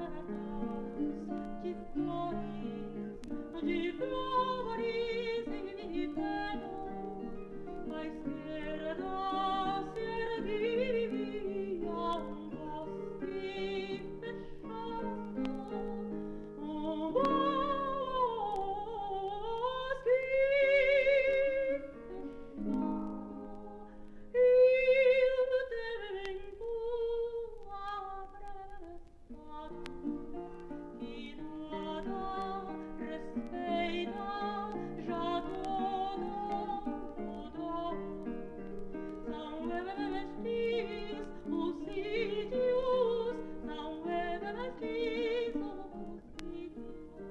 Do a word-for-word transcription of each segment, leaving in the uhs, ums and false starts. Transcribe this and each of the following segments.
de flores, de flores e pelo, à esquerda se erguia um bosque fechado, um bosque fechado, e o tempo apressado que nada respeita, já todo mudou. São estes os sítios, são estes os sítios,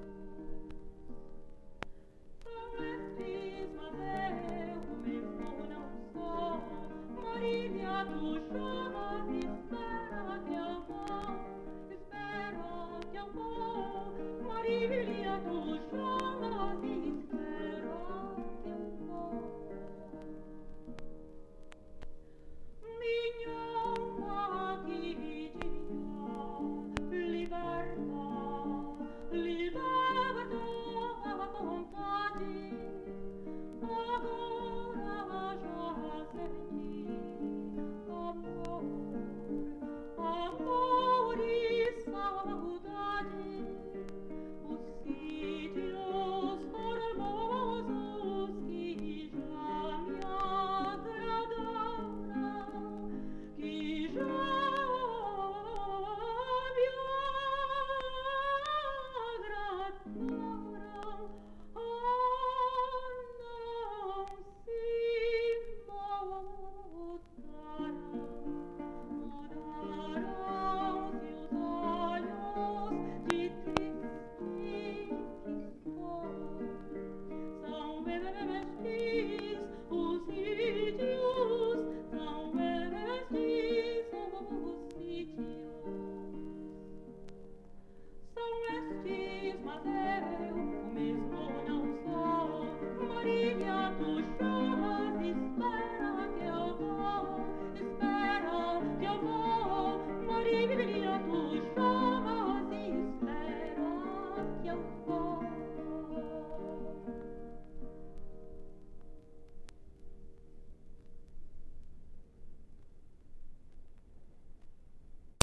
são estes, mas eu mesmo não sou. Marília, tu chamas, espera que eu vou, espera que eu vou. Marília, tu chamas, espera que eu vou. Minha maquidinha, liberta, liberta a vontade. Agora já senti amor, amor e saudade. Os sítios formosos que já me agradaram, que já me agradaram, ah, não se mudaram, mudaram-se os olhos de triste que sou. São estes os sítios, são estes os sítios, são estes, mas eu mesmo não sou. Marília, tu chamas, espera que eu vou, espera